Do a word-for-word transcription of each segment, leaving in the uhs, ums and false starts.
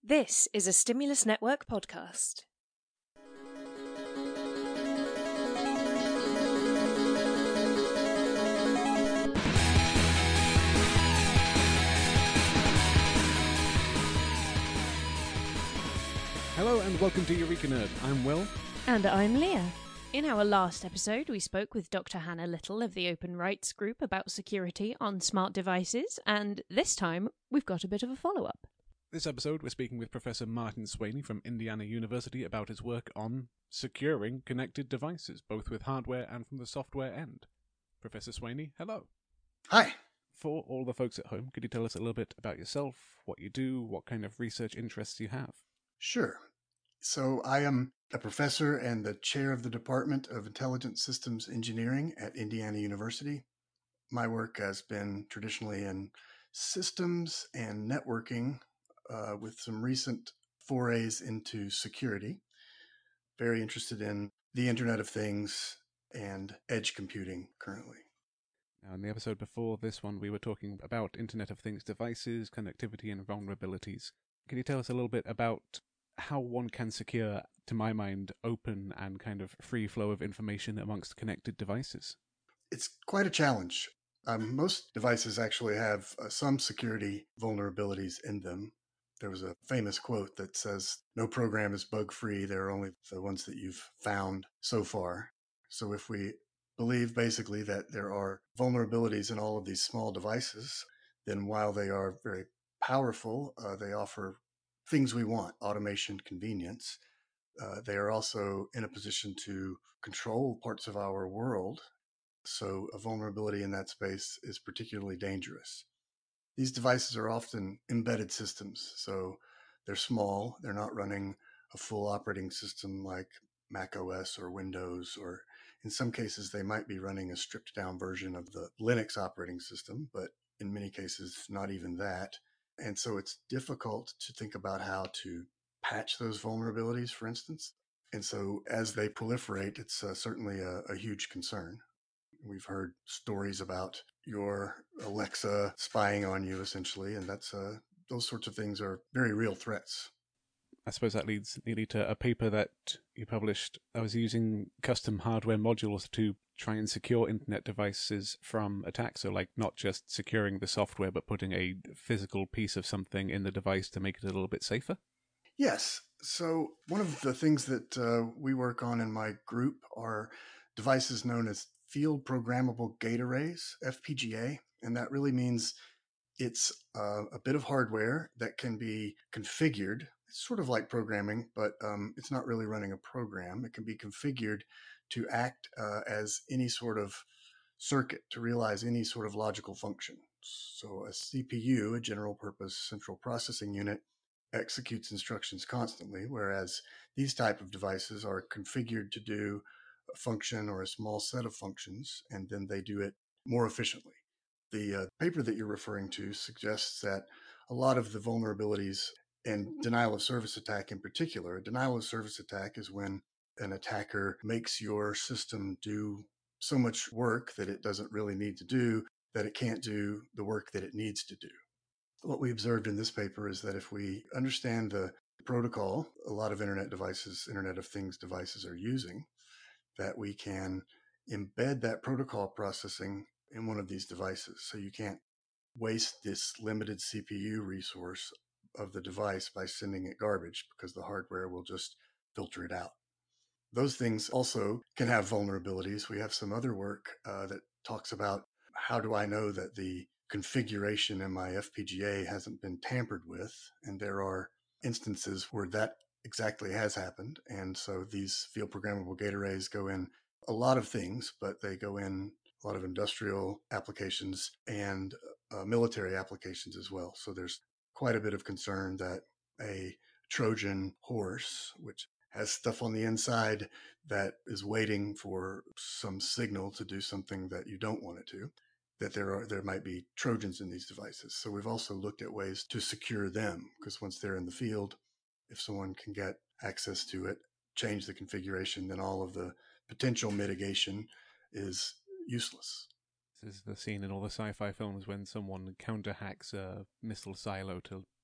This is a Stimulus Network podcast. Hello and welcome to Eureka Nerd. I'm Will. And I'm Leah. In our last episode, we spoke with Doctor Hannah Little of the Open Rights Group about security on smart devices, and this time we've got a bit of a follow-up. This episode, we're speaking with Professor Martin Swaney from Indiana University about his work on securing connected devices, both with hardware and from the software end. Professor Swaney, hello. Hi. For all the folks at home, could you tell us a little bit about yourself, what you do, what kind of research interests you have? Sure. So I am a professor and the chair of the Department of Intelligent Systems Engineering at Indiana University. My work has been traditionally in systems and networking, uh, with some recent forays into security. Very interested in the Internet of Things and edge computing currently. Now, in the episode before this one, we were talking about Internet of Things devices, connectivity, and vulnerabilities. Can you tell us a little bit about how one can secure, to my mind, open and kind of free flow of information amongst connected devices? It's quite a challenge. Um, most devices actually have uh, some security vulnerabilities in them. There was a famous quote that says, "No program is bug-free. There are only the ones that you've found so far." So if we believe basically that there are vulnerabilities in all of these small devices, then while they are very powerful, uh, they offer things we want, automation, convenience. Uh, they are also in a position to control parts of our world. So a vulnerability in that space is particularly dangerous. These devices are often embedded systems. So they're small. They're not running a full operating system like Mac O S or Windows, or in some cases, they might be running a stripped down version of the Linux operating system, but in many cases, not even that. And so it's difficult to think about how to patch those vulnerabilities, for instance. And so as they proliferate, it's uh, certainly a, a huge concern. We've heard stories about your Alexa spying on you, essentially, and that's uh, those sorts of things are very real threats. I suppose that leads nearly to a paper that you published. I was using custom hardware modules to try and secure internet devices from attacks. So like not just securing the software, but putting a physical piece of something in the device to make it a little bit safer. Yes. So one of the things that uh, we work on in my group are devices known as field programmable gate arrays, F P G A. And that really means it's uh, a bit of hardware that can be configured. It's sort of like programming, but um, it's not really running a program. It can be configured to act uh, as any sort of circuit, to realize any sort of logical function. So a C P U, a general purpose central processing unit, executes instructions constantly, whereas these type of devices are configured to do a function or a small set of functions, and then they do it more efficiently. The uh, paper that you're referring to suggests that a lot of the vulnerabilities and denial of service attack in particular, a denial of service attack is when an attacker makes your system do so much work that it doesn't really need to do, that it can't do the work that it needs to do. What we observed in this paper is that if we understand the protocol a lot of internet devices, Internet of Things devices are using, that we can embed that protocol processing in one of these devices. So you can't waste this limited C P U resource of the device by sending it garbage, because the hardware will just filter it out. Those things also can have vulnerabilities. We have some other work uh, that talks about how do I know that the configuration in my F P G A hasn't been tampered with. And there are instances where that exactly has happened. And so these field programmable gate arrays go in a lot of things, but they go in a lot of industrial applications and uh, military applications as well. So there's quite a bit of concern that a Trojan horse, which has stuff on the inside that is waiting for some signal to do something that you don't want it to, that there are there might be Trojans in these devices. So we've also looked at ways to secure them, because once they're in the field, if someone can get access to it, change the configuration, then all of the potential mitigation is useless. This is the scene in all the sci-fi films when someone counter-hacks a missile silo to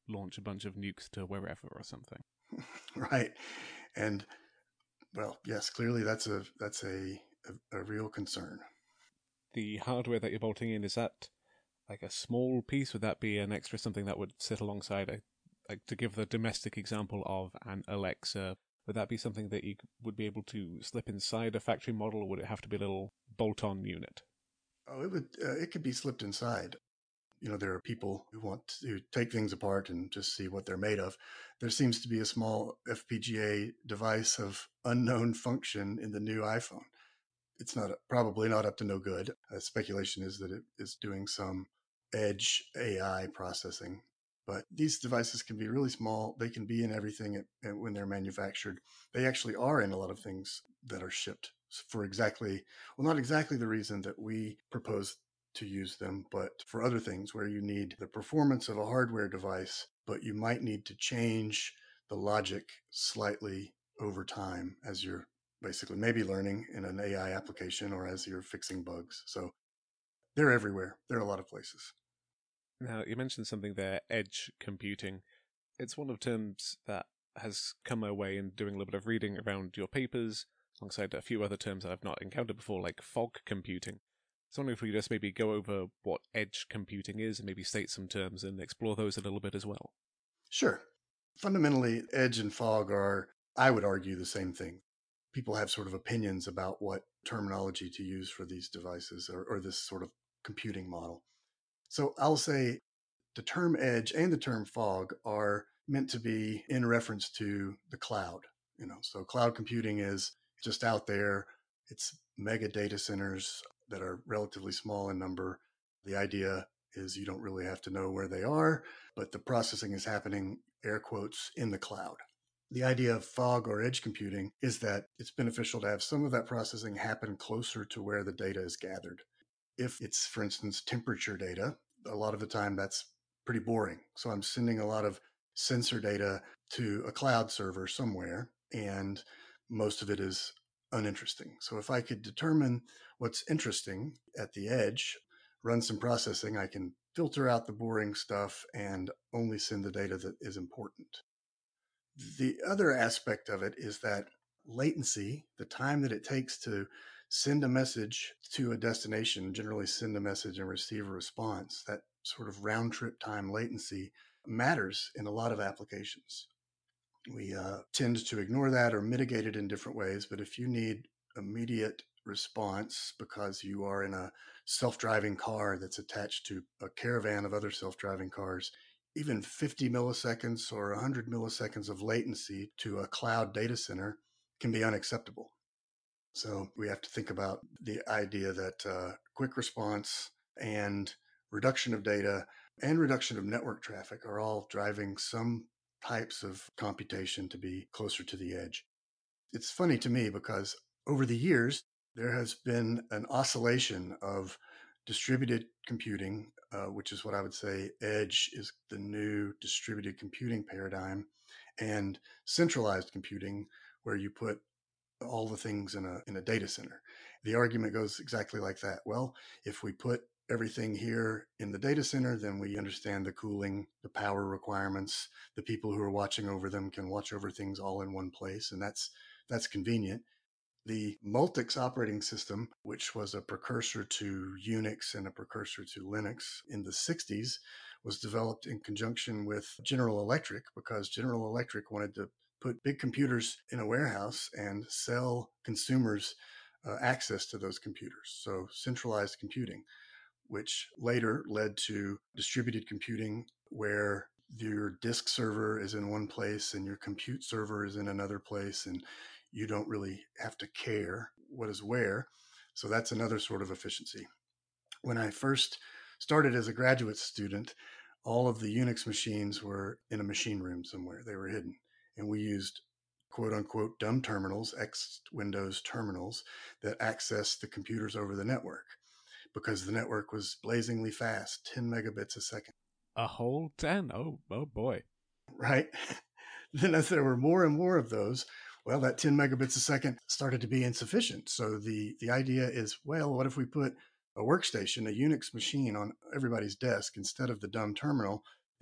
launch a bunch of nukes to wherever or something. Right. And, well, yes, clearly that's a that's a, a, a real concern. The hardware that you're bolting in, is that like a small piece? Would that be an extra something that would sit alongside a, like to give the domestic example of an Alexa, would that be something that you would be able to slip inside a factory model, or would it have to be a little bolt-on unit? Oh, it would. Uh, it could be slipped inside. You know, there are people who want to take things apart and just see what they're made of. There seems to be a small F P G A device of unknown function in the new iPhone. It's not probably not up to no good. Uh, speculation is that it is doing some edge A I processing. But these devices can be really small. They can be in everything at, at when they're manufactured. They actually are in a lot of things that are shipped for exactly, well, not exactly the reason that we propose to use them, but for other things where you need the performance of a hardware device, but you might need to change the logic slightly over time as you're basically maybe learning in an A I application or as you're fixing bugs. So they're everywhere. They're a lot of places. Now, you mentioned something there, edge computing. It's one of the terms that has come my way in doing a little bit of reading around your papers, alongside a few other terms that I've not encountered before, like fog computing. So I wonder if we just maybe go over what edge computing is and maybe state some terms and explore those a little bit as well. Sure. Fundamentally, edge and fog are, I would argue, the same thing. People have sort of opinions about what terminology to use for these devices or, or this sort of computing model. So I'll say the term edge and the term fog are meant to be in reference to the cloud. You know, so cloud computing is just out there. It's mega data centers that are relatively small in number. The idea is you don't really have to know where they are, but the processing is happening, air quotes, in the cloud. The idea of fog or edge computing is that it's beneficial to have some of that processing happen closer to where the data is gathered. If it's, for instance, temperature data, a lot of the time that's pretty boring. So I'm sending a lot of sensor data to a cloud server somewhere, and most of it is uninteresting. So if I could determine what's interesting at the edge, run some processing, I can filter out the boring stuff and only send the data that is important. The other aspect of it is that latency, the time that it takes to send a message to a destination, generally send a message and receive a response, that sort of round trip time latency matters in a lot of applications. We uh, tend to ignore that or mitigate it in different ways, but if you need immediate response because you are in a self-driving car that's attached to a caravan of other self-driving cars, even fifty milliseconds or one hundred milliseconds of latency to a cloud data center can be unacceptable. So we have to think about the idea that uh, quick response and reduction of data and reduction of network traffic are all driving some types of computation to be closer to the edge. It's funny to me because over the years, there has been an oscillation of distributed computing, uh, which is what I would say edge is the new distributed computing paradigm, and centralized computing, where you put all the things in a in a data center. The argument goes exactly like that. Well, if we put everything here in the data center, then we understand the cooling, the power requirements. The people who are watching over them can watch over things all in one place, and that's that's convenient. The Multics operating system, which was a precursor to Unix and a precursor to Linux in the sixties, was developed in conjunction with General Electric because General Electric wanted to put big computers in a warehouse and sell consumers uh, access to those computers. So centralized computing, which later led to distributed computing, where your disk server is in one place and your compute server is in another place, and you don't really have to care what is where. So that's another sort of efficiency. When I first started as a graduate student, all of the Unix machines were in a machine room somewhere. They were hidden. And we used quote unquote dumb terminals, X Windows terminals, that accessed the computers over the network because the network was blazingly fast, ten megabits a second. A whole ten? Oh, oh boy. Right? Then as there were more and more of those, well, that ten megabits a second started to be insufficient. So the, the idea is, well, what if we put a workstation, a Unix machine on everybody's desk instead of the dumb terminal?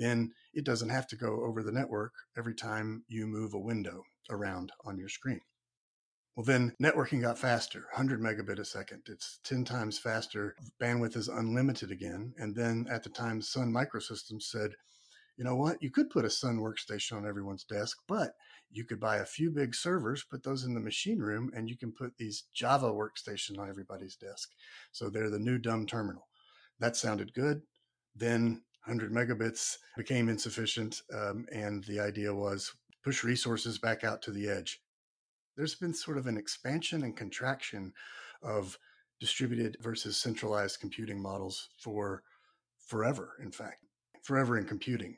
then it doesn't have to go over the network every time you move a window around on your screen. Well, then networking got faster, one hundred megabit a second. It's ten times faster. Bandwidth is unlimited again. And then at the time, Sun Microsystems said, you know what? You could put a Sun workstation on everyone's desk, but you could buy a few big servers, put those in the machine room, and you can put these Java workstations on everybody's desk. So they're the new dumb terminal. That sounded good. Then one hundred megabits became insufficient, um, and the idea was push resources back out to the edge. There's been sort of an expansion and contraction of distributed versus centralized computing models for forever, in fact, forever in computing.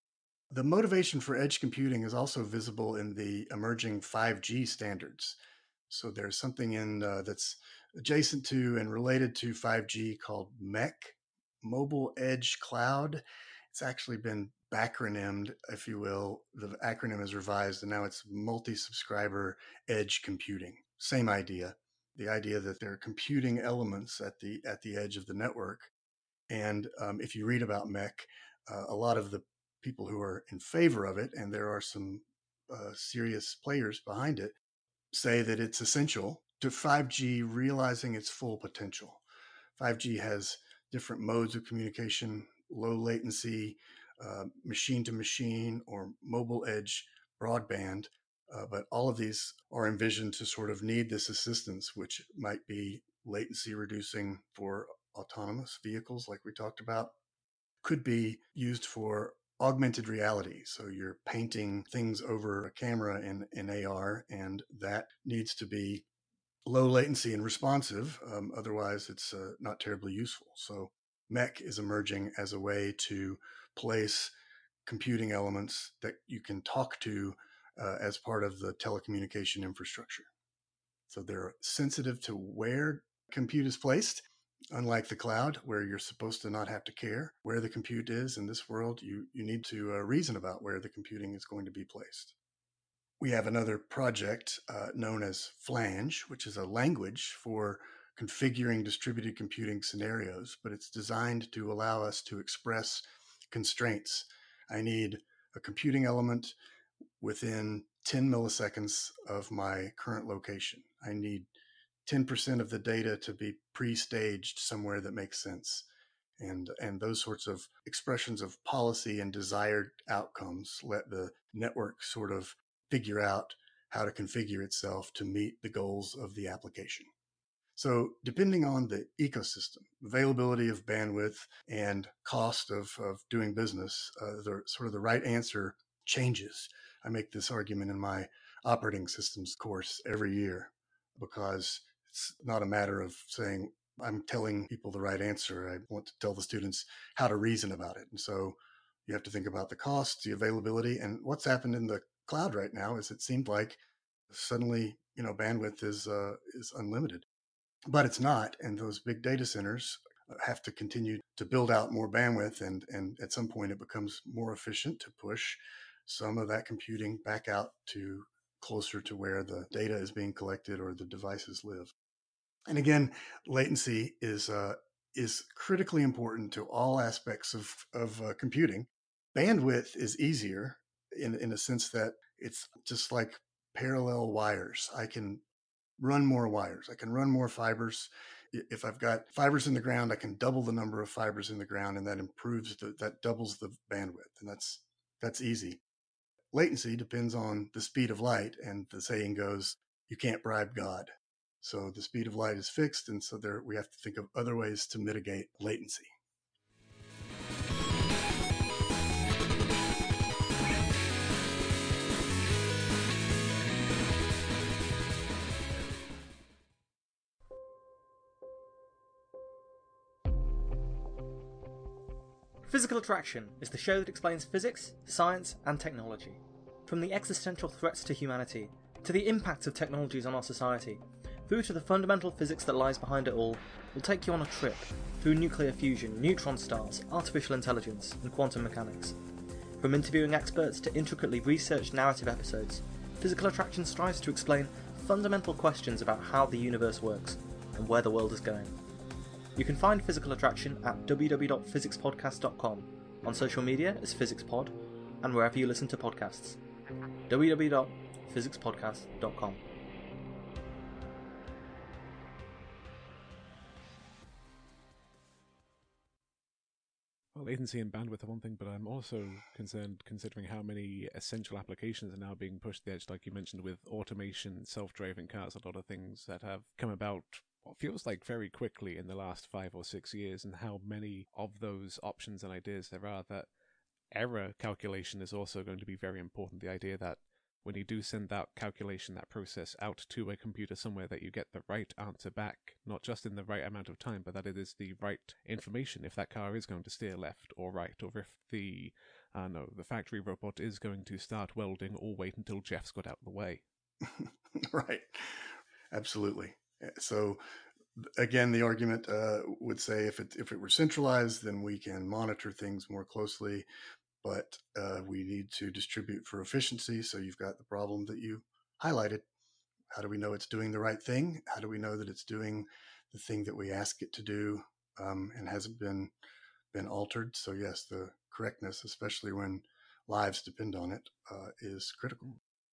The motivation for edge computing is also visible in the emerging five G standards. So there's something in uh, that's adjacent to and related to five G called M E C, Mobile Edge Cloud. It's actually been backronymed, if you will. The acronym is revised, and now it's multi-subscriber edge computing. Same idea. The idea that there are computing elements at the at the edge of the network. And um, if you read about M E C, uh, a lot of the people who are in favor of it, and there are some uh, serious players behind it, say that it's essential to five G realizing its full potential. five G has different modes of communication, low latency, uh, machine-to-machine or mobile edge broadband, uh, but all of these are envisioned to sort of need this assistance, which might be latency reducing for autonomous vehicles like we talked about, could be used for augmented reality. So you're painting things over a camera in, in A R, and that needs to be low latency and responsive. Um, otherwise, it's uh, not terribly useful. So M E C is emerging as a way to place computing elements that you can talk to uh, as part of the telecommunication infrastructure. So they're sensitive to where compute is placed. Unlike the cloud, where you're supposed to not have to care where the compute is in this world, you, you need to uh, reason about where the computing is going to be placed. We have another project uh, known as Flange, which is a language for configuring distributed computing scenarios, but it's designed to allow us to express constraints. I need a computing element within ten milliseconds of my current location. I need ten percent of the data to be pre-staged somewhere that makes sense. And, and those sorts of expressions of policy and desired outcomes let the network sort of figure out how to configure itself to meet the goals of the application. So depending on the ecosystem, availability of bandwidth and cost of, of doing business, uh, the sort of the right answer changes. I make this argument in my operating systems course every year because it's not a matter of saying, I'm telling people the right answer. I want to tell the students how to reason about it. And so you have to think about the cost, the availability, and what's happened in the cloud right now is it seemed like suddenly, you know, bandwidth is uh, is unlimited, but it's not. And those big data centers have to continue to build out more bandwidth. And, and at some point it becomes more efficient to push some of that computing back out to closer to where the data is being collected or the devices live. And again, latency is uh, is critically important to all aspects of, of uh, computing. Bandwidth is easier in, in a sense that it's just like parallel wires. I can run more wires. I can run more fibers. If I've got fibers in the ground, I can double the number of fibers in the ground, and that improves, the, that doubles the bandwidth. And that's that's easy. Latency depends on the speed of light, and the saying goes, you can't bribe God. So the speed of light is fixed, and so there we have to think of other ways to mitigate latency. Physical Attraction is the show that explains physics, science, and technology. From the existential threats to humanity, to the impacts of technologies on our society, through to the fundamental physics that lies behind it all, we'll take you on a trip through nuclear fusion, neutron stars, artificial intelligence, and quantum mechanics. From interviewing experts to intricately researched narrative episodes, Physical Attraction strives to explain fundamental questions about how the universe works and where the world is going. You can find Physical Attraction at w w w dot physics podcast dot com on social media as PhysicsPod, and wherever you listen to podcasts. w w w dot physics podcast dot com. Well, latency and bandwidth are one thing, but I'm also concerned considering how many essential applications are now being pushed to the edge, like you mentioned, with automation, self-driving cars, a lot of things that have come about what feels like very quickly in the last five or six years, and how many of those options and ideas there are. That error calculation is also going to be very important. The idea that when you do send that calculation, that process out to a computer somewhere, that you get the right answer back, not just in the right amount of time, but that it is the right information if that car is going to steer left or right, or if the, uh, no, the factory robot is going to start welding or wait until Jeff's got out of the way. Right. Absolutely. So again, the argument uh, would say if it, if it were centralized, then we can monitor things more closely. But uh, we need to distribute for efficiency. So you've got the problem that you highlighted. How do we know it's doing the right thing? How do we know that it's doing the thing that we ask it to do um, and hasn't been been altered? So yes, the correctness, especially when lives depend on it, uh, is critical.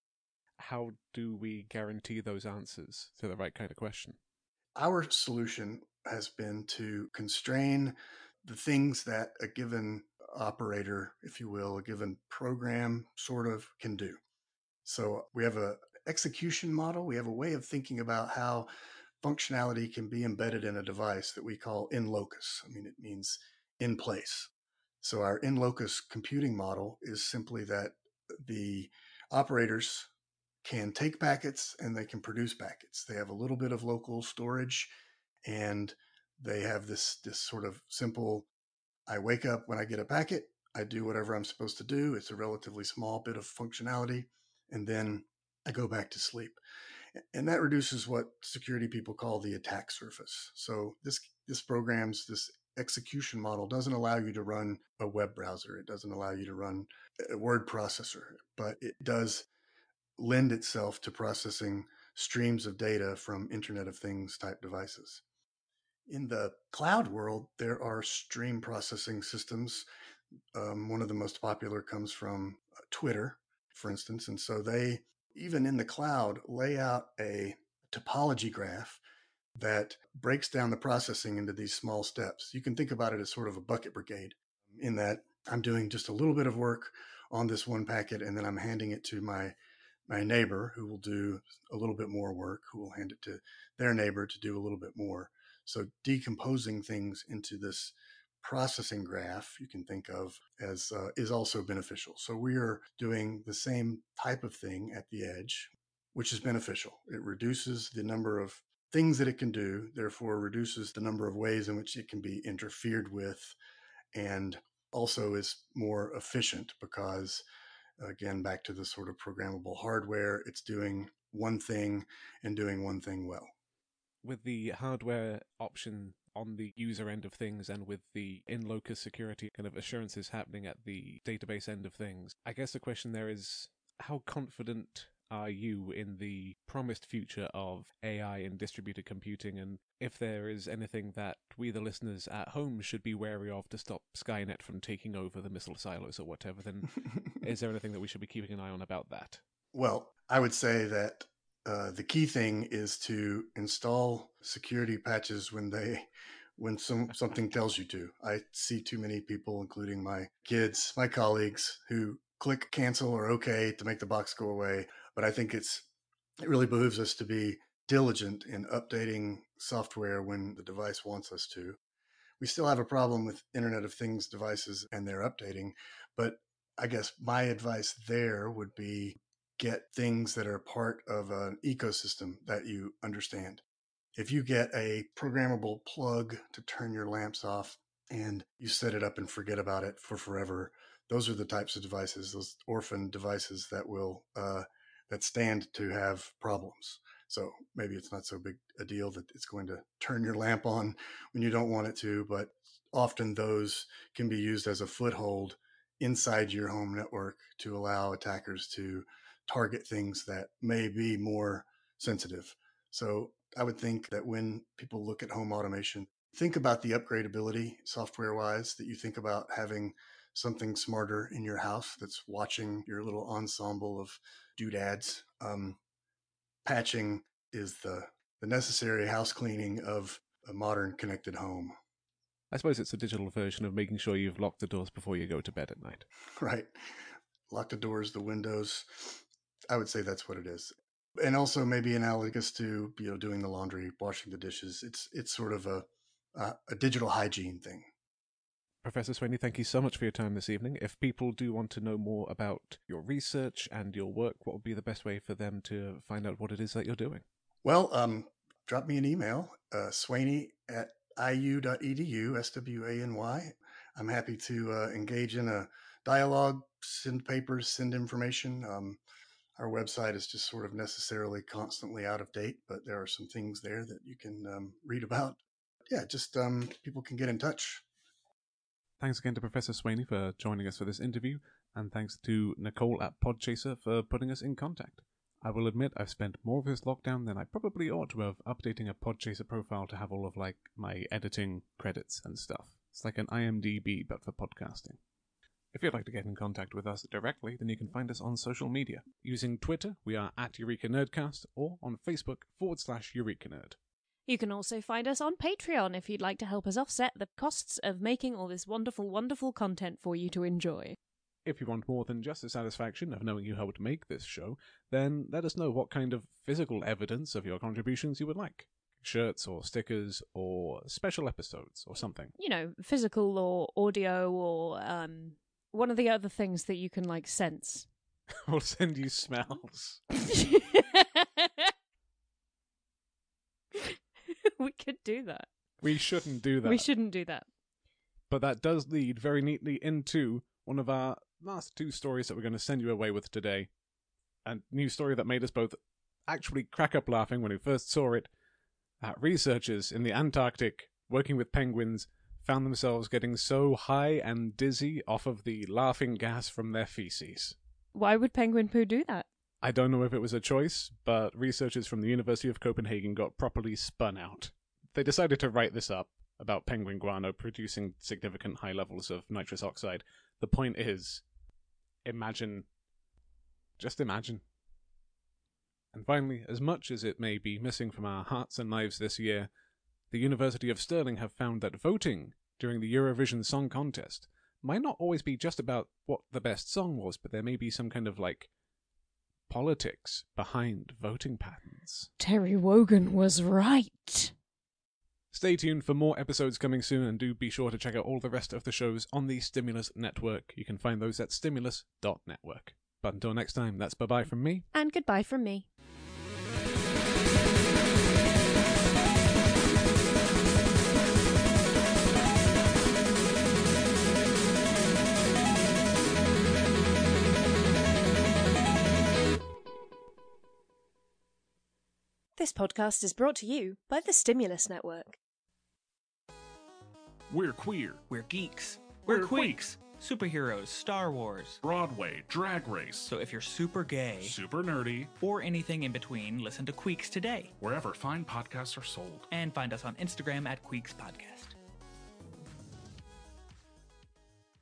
How do we guarantee those answers to the right kind of question? Our solution has been to constrain the things that a given operator, if you will, a given program sort of can do. So we have a execution model. We have a way of thinking about how functionality can be embedded in a device that we call in locus. I mean, it means in place. So our in locus computing model is simply that the operators can take packets and they can produce packets. They have a little bit of local storage, and they have this, this sort of simple, I wake up when I get a packet, I do whatever I'm supposed to do. It's a relatively small bit of functionality, and then I go back to sleep. And that reduces what security people call the attack surface. So this this program's, this execution model doesn't allow you to run a web browser. It doesn't allow you to run a word processor, but it does lend itself to processing streams of data from Internet of Things type devices. In the cloud world, there are stream processing systems. Um, one of the most popular comes from Twitter, for instance. And so they, even in the cloud, lay out a topology graph that breaks down the processing into these small steps. You can think about it as sort of a bucket brigade, in that I'm doing just a little bit of work on this one packet, and then I'm handing it to my my neighbor, who will do a little bit more work, who will hand it to their neighbor to do a little bit more. So decomposing things into this processing graph you can think of as uh, is also beneficial. So we are doing the same type of thing at the edge, which is beneficial. It reduces the number of things that it can do, therefore reduces the number of ways in which it can be interfered with, and also is more efficient because, again, back to the sort of programmable hardware, it's doing one thing and doing one thing well. With the hardware option on the user end of things, and with the in-locus security kind of assurances happening at the database end of things, I guess the question there is, how confident are you in the promised future of A I and distributed computing, and if there is anything that we, the listeners at home, should be wary of to stop Skynet from taking over the missile silos or whatever, then is there anything that we should be keeping an eye on about that? Well, I would say that uh, the key thing is to install security patches when they when some something tells you to. I see too many people, including my kids, my colleagues, who click cancel or okay to make the box go away. But I think it's it really behooves us to be diligent in updating software when the device wants us to. We still have a problem with Internet of Things devices and their updating, but I guess my advice there would be get things that are part of an ecosystem that you understand. If you get a programmable plug to turn your lamps off and you set it up and forget about it for forever, those are the types of devices, those orphan devices that will uh, that stand to have problems. So maybe it's not so big a deal that it's going to turn your lamp on when you don't want it to, but often those can be used as a foothold inside your home network to allow attackers to target things that may be more sensitive. So I would think that when people look at home automation, think about the upgradability software-wise, that you think about having something smarter in your house that's watching your little ensemble of doodads. Um, patching is the, the necessary house cleaning of a modern connected home. I suppose it's a digital version of making sure you've locked the doors before you go to bed at night. Right. Lock the doors, the windows. I would say that's what it is. And also maybe analogous to, you know, doing the laundry, washing the dishes. It's it's sort of a a, a digital hygiene thing. Professor Swaney, thank you so much for your time this evening. If people do want to know more about your research and your work, what would be the best way for them to find out what it is that you're doing? Well, um, drop me an email, uh, Swaney at I U dot E D U, S W A N Y. I'm happy to uh, engage in a dialogue, send papers, send information. Um, our website is just sort of necessarily constantly out of date, but there are some things there that you can um, read about. Yeah, just um, people can get in touch. Thanks again to Professor Swaney for joining us for this interview, and thanks to Nicole at Podchaser for putting us in contact. I will admit I've spent more of this lockdown than I probably ought to have updating a Podchaser profile to have all of like my editing credits and stuff. It's like an I M D B but for podcasting. If you'd like to get in contact with us directly, then you can find us on social media. Using Twitter, we are at Eureka Nerdcast, or on Facebook forward slash Eureka Nerd. You can also find us on Patreon if you'd like to help us offset the costs of making all this wonderful, wonderful content for you to enjoy. If you want more than just the satisfaction of knowing you helped make this show, then let us know what kind of physical evidence of your contributions you would like. Shirts or stickers or special episodes or something. You know, physical or audio or um, one of the other things that you can, like, sense. We'll send you smells. We could do that. We shouldn't do that. We shouldn't do that. But that does lead very neatly into one of our last two stories that we're going to send you away with today. A new story that made us both actually crack up laughing when we first saw it. Uh, researchers in the Antarctic, working with penguins, found themselves getting so high and dizzy off of the laughing gas from their feces. Why would penguin poo do that? I don't know if it was a choice, but researchers from the University of Copenhagen got properly spun out. They decided to write this up about penguin guano producing significant high levels of nitrous oxide. The point is, imagine, just imagine. And finally, as much as it may be missing from our hearts and lives this year, the University of Stirling have found that voting during the Eurovision Song Contest might not always be just about what the best song was, but there may be some kind of, like, politics behind voting patterns. Terry Wogan was right. Stay tuned for more episodes coming soon, and do be sure to check out all the rest of the shows on the Stimulus Network. You can find those at stimulus dot network. But until next time, that's bye-bye from me. And goodbye from me. This podcast is brought to you by the Stimulus Network. We're queer. We're geeks. We're, We're queeks. Superheroes, Star Wars. Broadway, Drag Race. So if you're super gay, super nerdy, or anything in between, listen to Queeks today. Wherever fine podcasts are sold. And find us on Instagram at Queeks Podcast.